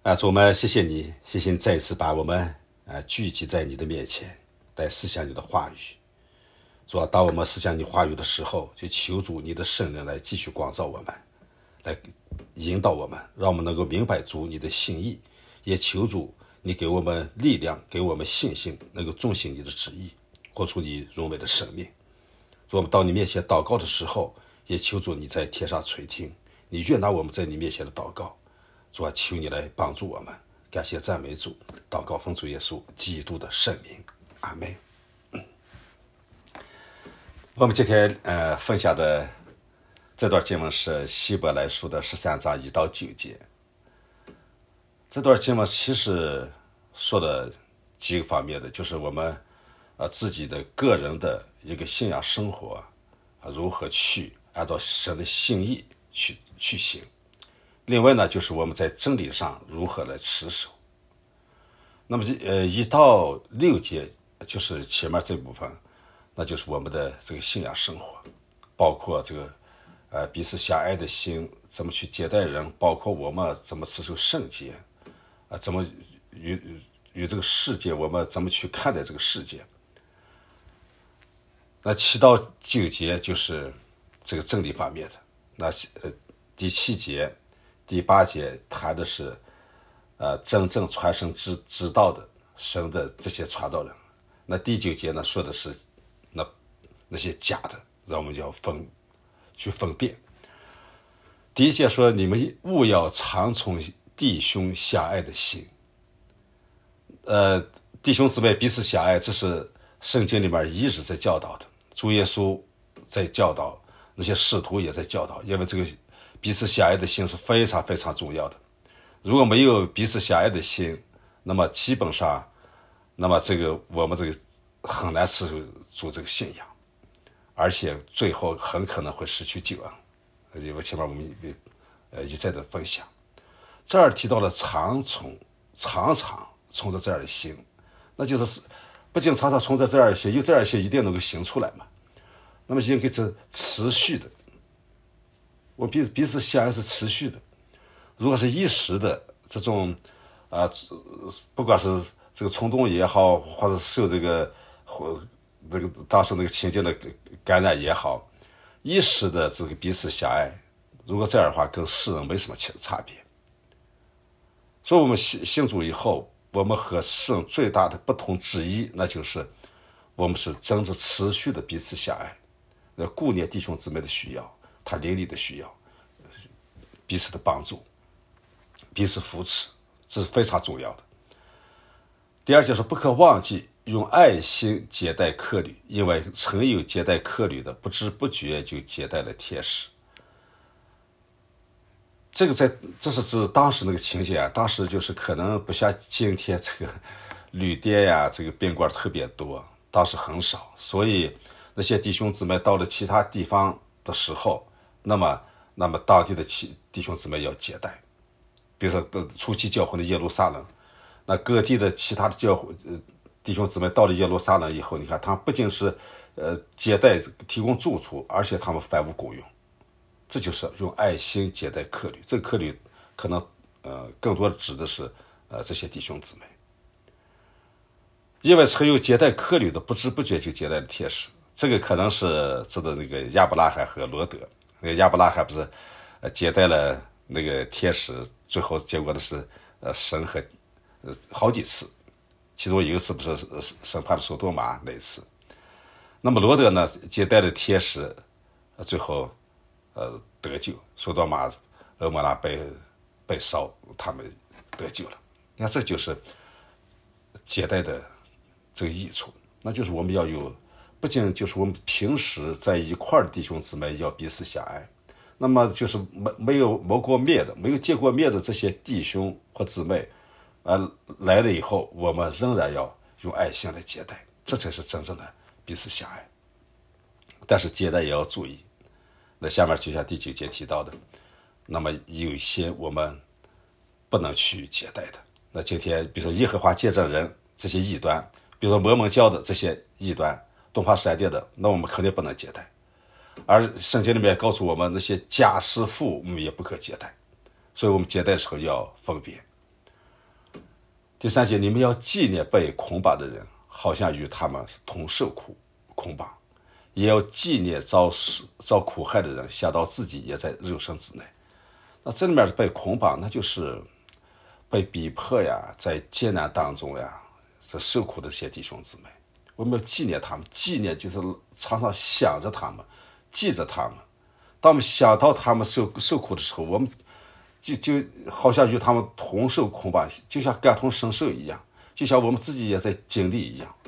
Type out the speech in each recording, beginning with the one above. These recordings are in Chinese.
主，我们谢谢你，谢谢你再一次把我们聚集在你的面前，来思想你的话语。主啊，当我们思想你话语的时候，就求主你的圣灵来继续光照我们，来引导我们，让我们能够明白主你的心意，也求主你给我们力量，给我们信心，能够遵行你的旨意，活出你荣美的生命。主，我们到你面前祷告的时候，也求主你在天上垂听，你悦纳我们在你面前的祷告。主啊，求你来帮助我们，感谢赞美主，祷告奉主耶稣基督的圣名，阿门。我们今天分享的这段经文是希伯来书的13章1到9节。这段经文其实说的几个方面的，就是我们自己的个人的一个信仰生活如何去按照神的心意去行。另外呢，就是我们在真理上如何来持守。那么1到6节就是前面这部分，那就是我们的这个信仰生活，包括这个彼此相爱的心，怎么去接待人，包括我们怎么持守圣洁，怎么与这个世界，我们怎么去看待这个世界。那7到9节就是这个真理方面的。那第7节第8节谈的是真正传神之道的神的这些传道人。那第9节呢，说的是那些假的，让我们要去分辨。第1节说，你们务要常存弟兄相爱的心。弟兄姊妹彼此相爱，这是圣经里面一直在教导的，主耶稣在教导，那些使徒也在教导，因为这个彼此相爱的心是非常非常重要的。如果没有彼此相爱的心，那么基本上，那么我们这个很难持守住这个信仰，而且最后很可能会失去救恩。因为前面我们一再的分享，这儿提到了常常存着这样的心，那就是不仅常常存着这样的心，有这样的心一定能够行出来嘛。那么应该是持续的，我彼此相爱是持续的。如果是一时的这种不管是这个冲动也好，或者受这个当时那个情境的感染也好，一时的这个彼此相爱，如果这样的话，跟世人没什么差别。所以我们信主以后，我们和世人最大的不同之一，那就是我们是真正持续的彼此相爱，顾念弟兄姊妹的需要，他邻里的需要，彼此的帮助，彼此扶持，这是非常重要的。第2就是不可忘记用爱心接待客旅，因为曾有接待客旅的，不知不觉就接待了天使。这是指当时那个情景当时就是可能不像今天这个旅店这个宾馆特别多，当时很少，所以那些弟兄姊妹到了其他地方的时候，那么当地的弟兄姊妹要接待。比如说初期教会的耶路撒冷，那各地的其他的教会弟兄姊妹到了耶路撒冷以后，你看他们不仅是接待提供住处，而且他们凡物公用。这就是用爱心接待客旅。这个客旅可能更多指的是这些弟兄姊妹，因为曾有接待客旅的，不知不觉就接待了天使。这个可能是指的那个亚伯拉罕和罗德。那个亚伯拉罕不是接待了那个天使，最后结果的是审核好几次，其中有一次不是审判了索多玛那一次。那么罗德呢，接待了天使，最后得救，索多玛俄摩拉被烧，他们得救了。你看，这就是接待的这个益处，那就是我们要有，不仅就是我们平时在一块的弟兄姊妹要彼此相爱，那么就是没有磨过面的，没有见过面的这些弟兄或姊妹来了以后，我们仍然要用爱心来接待，这才是真正的彼此相爱。但是接待也要注意，那下面就像第9节提到的，那么有一些我们不能去接待的。那今天比如说耶和华见证人这些异端，比如说摩门教的这些异端，东方闪电的，那我们肯定不能接待。而圣经里面告诉我们，那些假师傅我们也不可接待。所以我们接待的时候要分别。 第3节，你们要纪念被捆绑的人，好像与他们同受捆绑，也要纪念遭苦害的人，想到自己也在肉身之内。那这里面被捆绑，那就是被逼迫呀，在艰难当中呀，这受苦的这些弟兄姊妹，我们要纪念他们。纪念就是常常想着他们，记着他们。当我们想到他们受苦的时候，我们就好像与他们同受捆绑，就像感同身受一样，就像我们自己也在经历一样。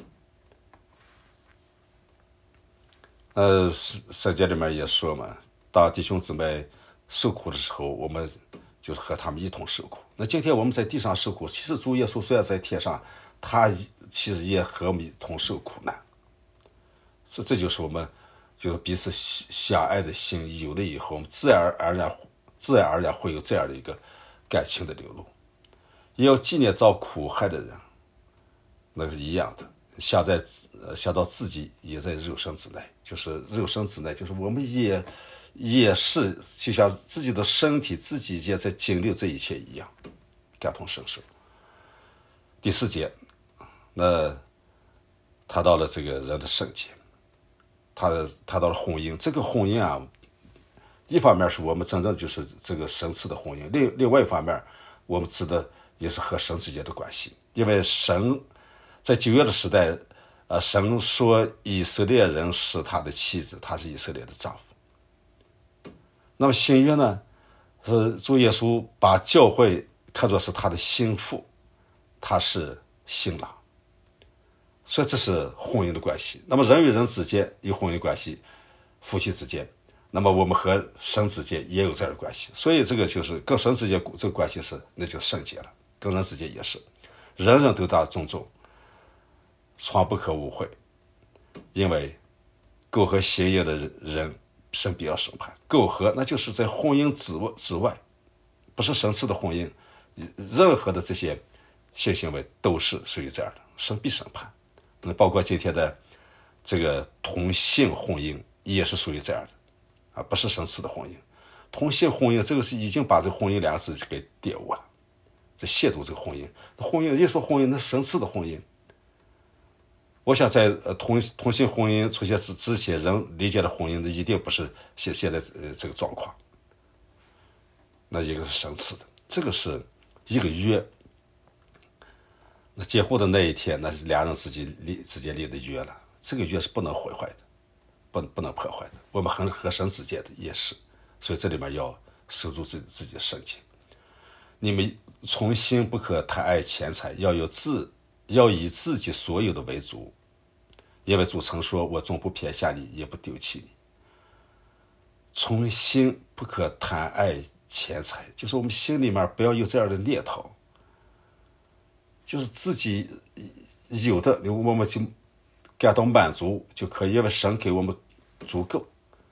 圣经里面也说嘛，当弟兄姊妹受苦的时候，我们就是和他们一同受苦。那今天我们在地上受苦，其实主耶稣虽然在天上，他其实也和我们一同受苦难。所以这就是我们就是彼此相爱的心有了以后，我们自然而然会有这样的一个感情的流露。也要纪念遭苦害的人，那是一样的。想到自己也在肉身之内，就是肉身之内，就是我们也是就像自己的身体，自己也在经历这一切一样，感同身受。第4节，那谈到了这个人的圣洁，谈到了婚姻。这个婚姻啊，一方面是我们真正就是这个神赐的婚姻，另外一方面，我们指的也是和神之间的关系。因为神在旧约的时代，神说以色列人是他的妻子，他是以色列的丈夫。那么新约呢，是主耶稣把教会看作是他的心腹，他是新郎。所以这是婚姻的关系。那么人与人之间有婚姻关系，夫妻之间，那么我们和神之间也有这样的关系。所以这个就是跟神之间这个关系那就圣洁了，跟人之间也是，人人都当尊重，床不可误会，因为苟合行淫的人，神必要审判。苟合那就是在婚姻之外，不是神赐的婚姻，任何的这些性行为都是属于这样的，神必审判。那包括今天的这个同性婚姻也是属于这样的，不是神赐的婚姻。同性婚姻这个是已经把这婚姻2个字给玷污了，这亵渎这个婚姻。婚姻一说婚姻，那神赐的婚姻。我想在同性婚姻出现之前，人理解的婚姻一定不是现在这个状况。那一个是神赐的，这个是一个约。那结婚的那一天，那是2人之间立的约了，这个约是不能毁坏的，不能破坏的。我们和神之间的也是，所以这里面要守住自己的圣洁。你们从心不可贪爱钱财，要以自己所有的为主，因为主曾说：“我总不撇下你，也不丢弃你。”从心不可贪爱钱财，就是我们心里面不要有这样的念头，就是自己有的我们就感到满足就可以，因为神给我们足够。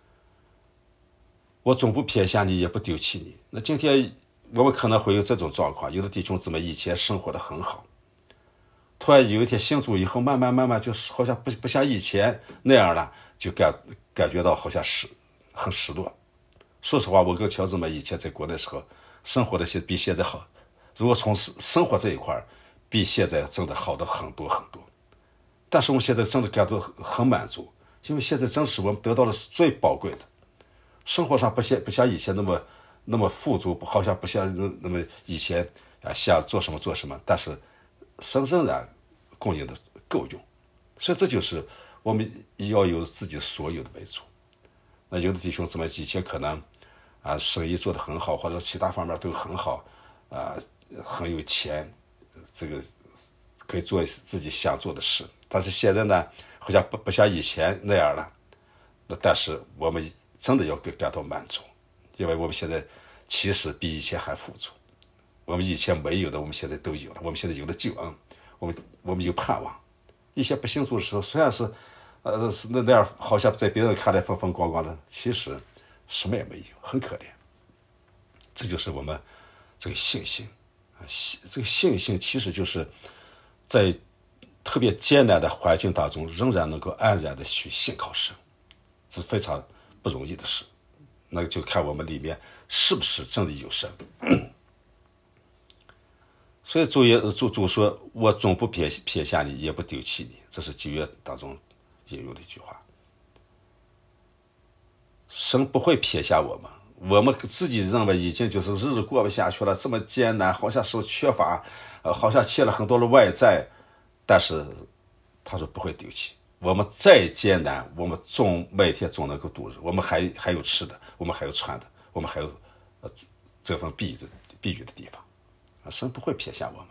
我总不撇下你，也不丢弃你。那今天我们可能会有这种状况，有的弟兄姊妹以前生活的很好，突然有一天信主以后，慢慢就是好像不像以前那样了，就感觉到好像是很失落。说实话，我跟乔姊妹以前在国内的时候生活的比现在好，如果从生活这一块比现在真的好的很多很多。但是我们现在真的感到很满足，因为现在真是我们得到的是最宝贵的。生活上不像以前那么富足，好像不像那么以前想做什么做什么，但是神仍然供应的够用。所以这就是我们要有自己所有的为主。那有的弟兄姊妹以前可能生意做得很好，或者其他方面都很好，很有钱，这个可以做自己想做的事。但是现在呢，好像不像以前那样了。但是我们真的要感到满足，因为我们现在其实比以前还富足。我们以前没有的，我们现在都有了。我们现在有了救恩，我们有盼望。以前不信主的时候，虽然是那样，好像在别人看来风风光光的，其实什么也没有，很可怜。这就是我们这个信心这个信心其实就是在特别艰难的环境当中，仍然能够安然的去信靠神，是非常不容易的事。那就看我们里面是不是真的有神。 所以主说，我总不撇下你，也不丢弃你，这是旧约当中引用的一句话。神不会撇下我们，我们自己认为已经就是日子过不下去了，这么艰难，好像是缺乏，好像欠了很多的外债，但是他说不会丢弃。我们再艰难，我们每天总能够度日，我们还有吃的，我们还有穿的，我们还有这份避雨的地方，神不会撇下我们。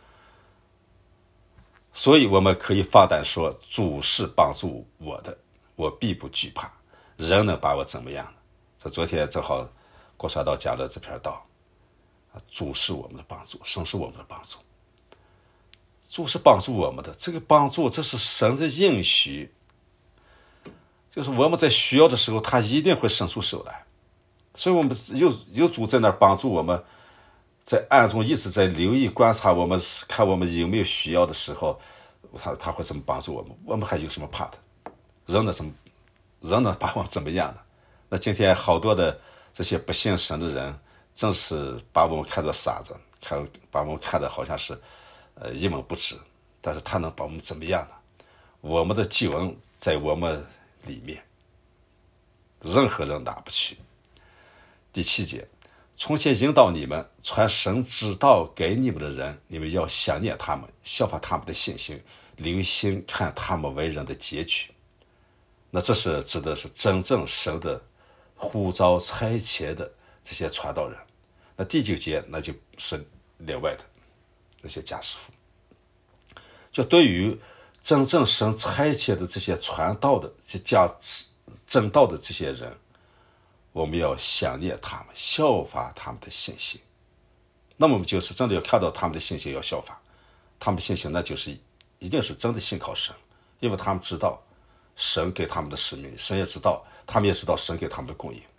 所以我们可以放胆说，主是帮助我的，我必不惧怕，人能把我怎么样呢？这昨天正好郭传道讲了这篇道，主是我们的帮助，神是我们的帮助，主是帮助我们的。这个帮助，这是神的应许，就是我们在需要的时候，他一定会伸出手来。所以我们有主在那儿帮助我们，在暗中一直在留意观察我们，看我们有没有需要的时候，他会怎么帮助我们？我们还有什么怕的？人能把我们怎么样呢？那今天好多的这些不信神的人，正是把我们看作傻子，把我们看得好像是一文不值。但是他能把我们怎么样呢？我们的救恩在我们里面，任何人拿不去。第7节，从前引导你们传神之道给你们的人，你们要想念他们，效法他们的信心，留心看他们为人的结局。那这是指的是真正神的呼召差遣的这些传道人。那第9节那就是另外的那些家师傅，就对于真正神差遣的这些传道的正道的这些人，我们要想念他们，效法他们的信心。那么我们就是真的要看到他们的信心，要效法他们的信心，那就是一定是真的信靠神，因为他们知道神给他们的使命，他们也知道神给他们的供应。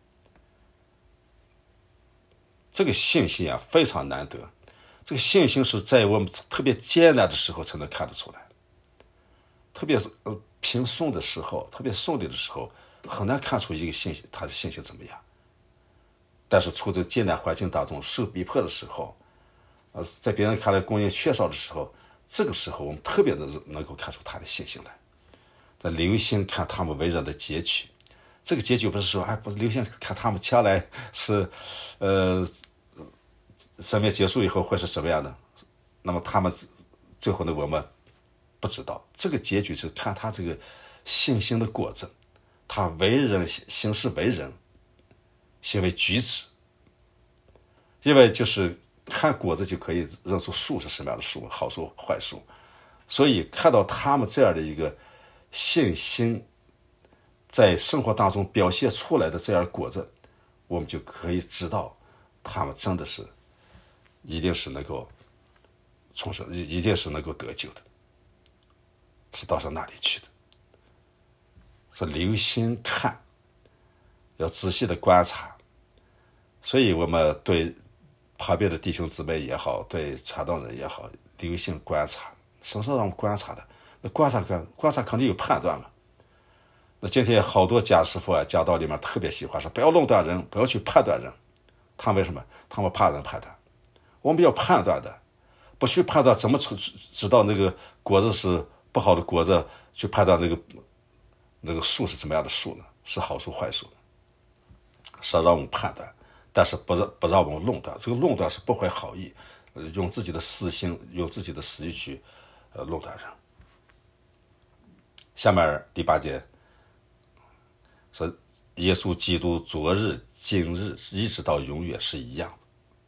这个信心啊，非常难得。这个信心是在我们特别艰难的时候才能看得出来，特别平顺的时候，特别顺利的时候，很难看出一个信心他的信心怎么样。但是处在艰难环境当中，受逼迫的时候，在别人看来供应缺少的时候，这个时候我们特别的能够看出他的信心来。留心看他们为人的结局，这个结局不是说不是留心看他们将来是生命结束以后会是什么样的，那么他们最后呢，我们不知道。这个结局是看他这个信心的果子，他为人行事为人，行为举止。因为就是看果子就可以认出树是什么样的树，好树坏树。所以看到他们这样的一个信心在生活当中表现出来的这样的果子，我们就可以知道他们真的是一定是能够重生，一定是能够得救的，是到上那里去的。说留心看，要仔细的观察。所以我们对旁边的弟兄姊妹也好，对传道人也好，留心观察。神是让我们观察的，那观察肯定有判断了。那今天好多家师傅讲道里面特别喜欢说，不要论断人，不要去判断人。他为什么？他们怕人判断。我们要判断的，不去判断，怎么知道那个果子是不好的果子？去判断那个树是怎么样的树呢？是好树坏树呢？是让我们判断，但是不让我们论断。这个论断是不怀好意，用自己的私心，用自己的私欲去论断人。下面第8节说，耶稣基督昨日、今日一直到永远是一样的。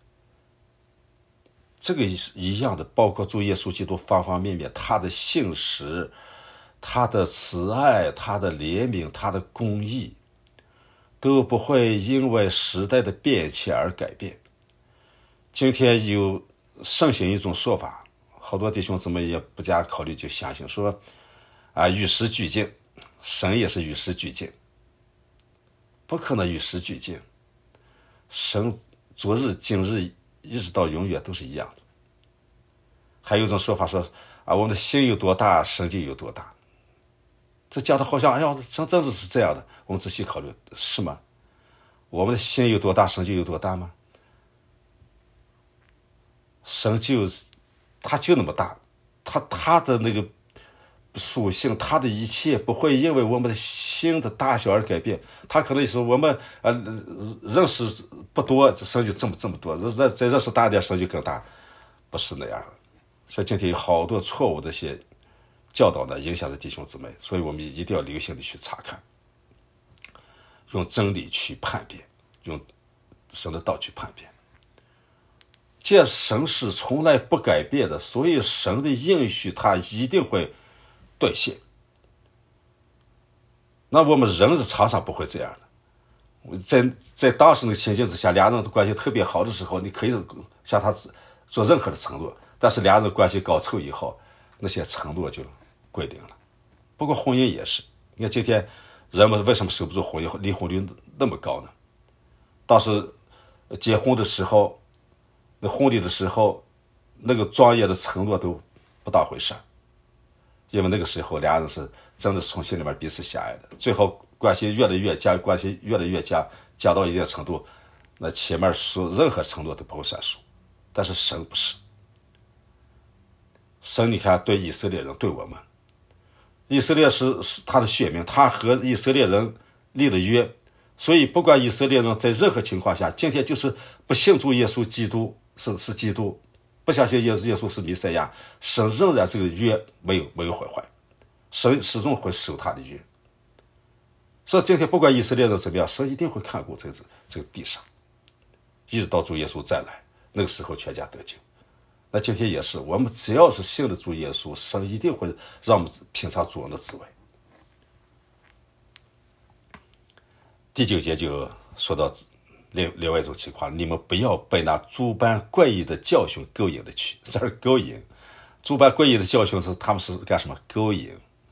这个一样的，包括主耶稣基督方方面面，他的信实，他的慈爱，他的怜悯，他的公义，都不会因为时代的变迁而改变。今天有盛行一种说法，好多弟兄姊妹也不加考虑就相信，说与时俱进，神也是与时俱进。不可能与时俱进，神昨日、今日一直到永远都是一样的。还有一种说法说我们的心有多大，神就有多大。这讲的好像神真的是这样的。我们仔细考虑，是吗？我们的心有多大，神就有多大吗？神就它就那么大，它的那个属性，它的一切不会因为我们的心的大小而改变。它可能是我们认识不多，神就这么多；再认识大点，神就更大，不是那样的。所以今天有好多错误的一些教导呢，影响着弟兄姊妹，所以我们一定要留心的去查看，用真理去判别，用神的道去判别。既然神是从来不改变的，所以神的应许他一定会兑现。那我们人是常常不会这样的。在当时那个情境之下，俩人的关系特别好的时候，你可以向他做任何的承诺，但是俩人关系搞臭以后，那些承诺就归零了。不过婚姻也是，你看今天人们为什么守不住婚姻，离婚率那么高呢？当时结婚的时候，那婚礼的时候，那个庄严的承诺都不当回事，因为那个时候俩人是真的从心里面彼此相爱的，最后关系越来越僵，关系越来越僵，僵到一定程度，那前面说任何承诺都不会算数。但是神不是，神你看对以色列人，对我们，以色列是他的选民，他和以色列人立了约，所以不管以色列人在任何情况下，今天就是不信主耶稣基督是基督，不相信耶稣是弥赛亚，神仍然这个约没有毁坏，神始终会守他的约。所以今天不管以色列人怎么样，神一定会看顾这个地上，一直到主耶稣再来，那个时候全家得救。那今天也是，我们只要是信的主耶稣，神一定会让我们品尝主恩的滋味。第9节就说到另外一种情况，你们不要被那诸般怪异的教训勾引了去。这是勾引，诸般怪异的教训是他们是干什么？勾引，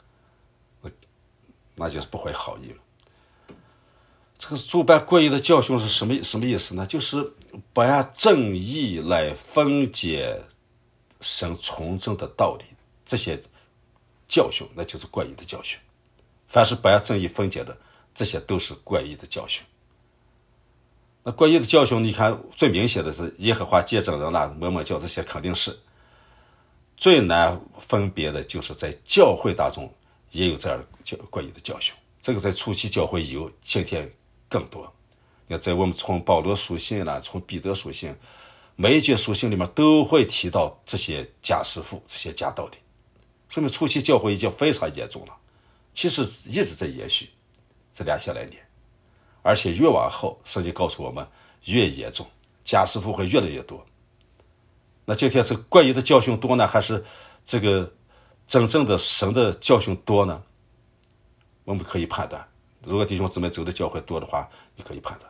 那就是不怀好意了。这个诸般怪异的教训是什么意思呢？就是不按正义来分解神从政的道理，这些教训那就是怪异的教训。凡是不按正义分解的，这些都是怪异的教训。那怪异的教训，你看最明显的是耶和华见证人啦、摩门教，这些肯定是最难分别的，就是在教会当中也有这样的怪异的教训。这个在初期教会有，今天更多。你看，在我们从保罗书信啦，从彼得书信，每一卷书信里面都会提到这些假师傅、这些假道理，说明初期教会已经非常严重了。其实一直在延续这2000来年。而且越往后，圣经告诉我们越严重，假师傅会越来越多。那今天这个怪异的教训多呢，还是这个真正的神的教训多呢？我们可以判断，如果弟兄姊妹走的教会多的话，你可以判断，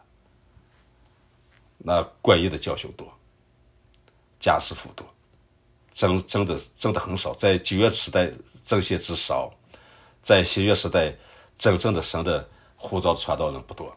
那怪异的教训多，假师傅多，真的很少。在旧约时代真先知少，在新约时代真正的神的呼召的传道人不多。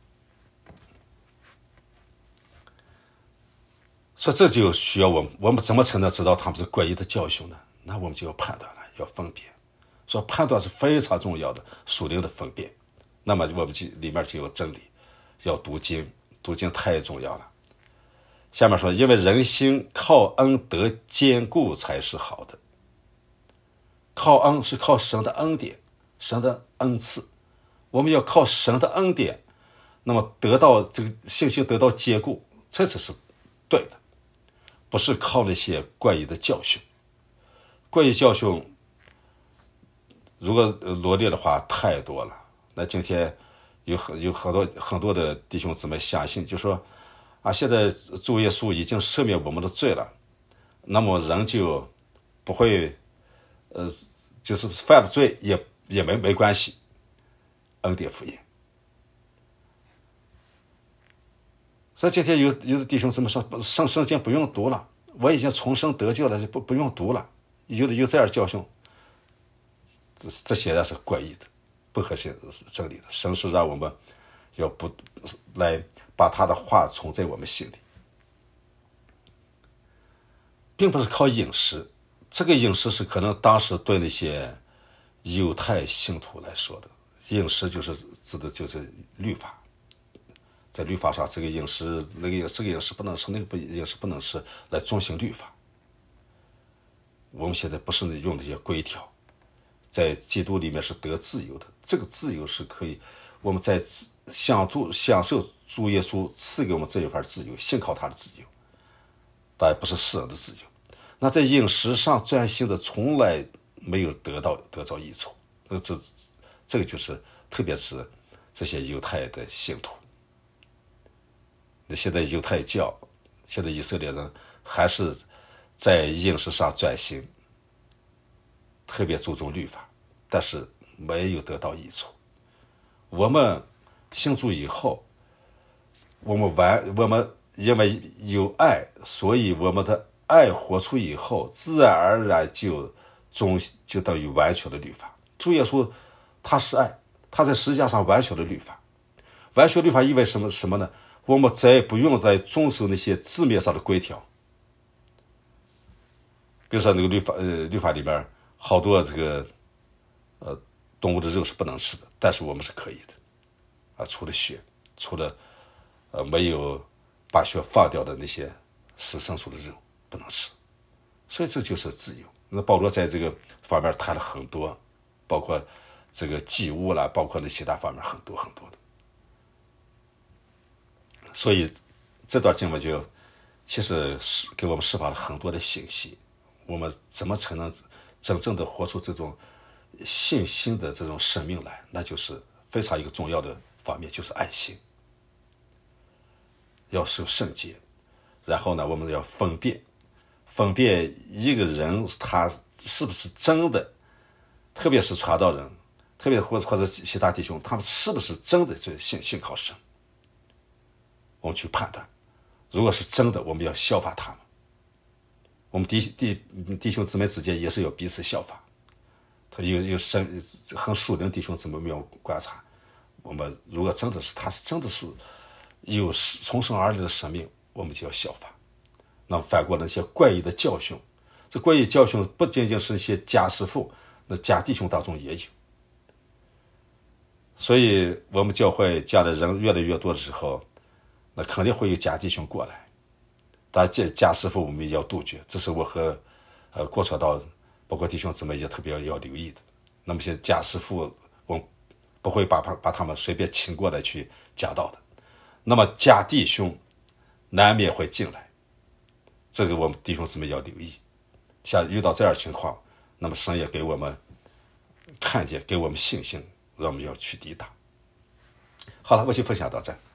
所以这就需要我们怎么才能知道他们是怪异的教训呢？那我们就要判断了，要分别。所以判断是非常重要的，属灵的分辨。那么我们里面就有真理，要读经，读经太重要了。下面说，因为人心靠恩德坚固才是好的。靠恩是靠神的恩典，神的恩赐，我们要靠神的恩典，那么得到这个信心得到坚固，这才是对的。不是靠那些怪异的教训。怪异教训如果罗列的话太多了，那今天有很多的弟兄姊妹相信，就说啊，现在主耶稣已经赦免我们的罪了，那么人就不会就是犯了罪也没关系，恩典福音。所以今天有的弟兄这么说，圣经不用读了，我已经重生得救了，就不用读了。有这样的教训，这显然是怪异的，不合适真理的。神是让我们要不来把他的话存在我们心里，并不是靠饮食。这个饮食是可能当时对那些犹太信徒来说的，饮食就是指的就是律法。在律法上，这个饮食这个饮食不能吃，那个饮食不能吃，来遵循律法。 我们现在不是用那些规条，在基督里面是得自由的。这个自由是可以，我们在享受主耶稣赐给我们这一份自由，信靠他的自由，当然不是世人的自由。那在饮食上专心的，从来没有得着益处。这个就是特别是这些犹太的信徒。那现在犹太教，现在以色列人还是在饮食上专心，特别注重律法，但是没有得到益处。我们信主以后，我们因为有爱，所以我们的爱活出以后，自然而然就等于完全的律法。主耶稣他是爱，他在十字架上完全的律法。完全律法意味什么呢？我们再也不用再遵守那些字面上的规条。比如说那个律法里边好多这个动物的肉是不能吃的，但是我们是可以的啊，除了血，除了没有把血放掉的那些死牲畜的肉不能吃。所以这就是自由。那保罗在这个方面谈了很多，包括这个祭物啦，包括那其他方面很多很多的。所以这段经文就其实给我们释放了很多的信息，我们怎么才能真正的活出这种信心的这种生命来？那就是非常一个重要的方面，就是爱心，要守圣洁。然后呢，我们要分辨一个人他是不是真的，特别是传道人，特别或者其他弟兄，他们是不是真的就信靠神？我们去判断，如果是真的，我们要效法他们。我们弟兄姊妹之间也是要彼此效法。他有很属灵弟兄姊妹没有观察，我们如果真的是他真的是有从生而来的生命，我们就要效法。那么反过来那些怪异的教训，这怪异教训不仅仅是一些假师傅，那假弟兄当中也有。所以我们教会这样的人越来越多的时候，那肯定会有假弟兄过来。当然假师傅我们也要杜绝，这是我和过传道包括弟兄姊妹也特别要留意的。那么些假师傅我们不会把他们随便请过来去讲道的。那么假弟兄难免会进来，这个我们弟兄姊妹要留意。像遇到这样的情况，那么神也给我们看见，给我们信心，让我们要去抵挡。好了，我就分享到这。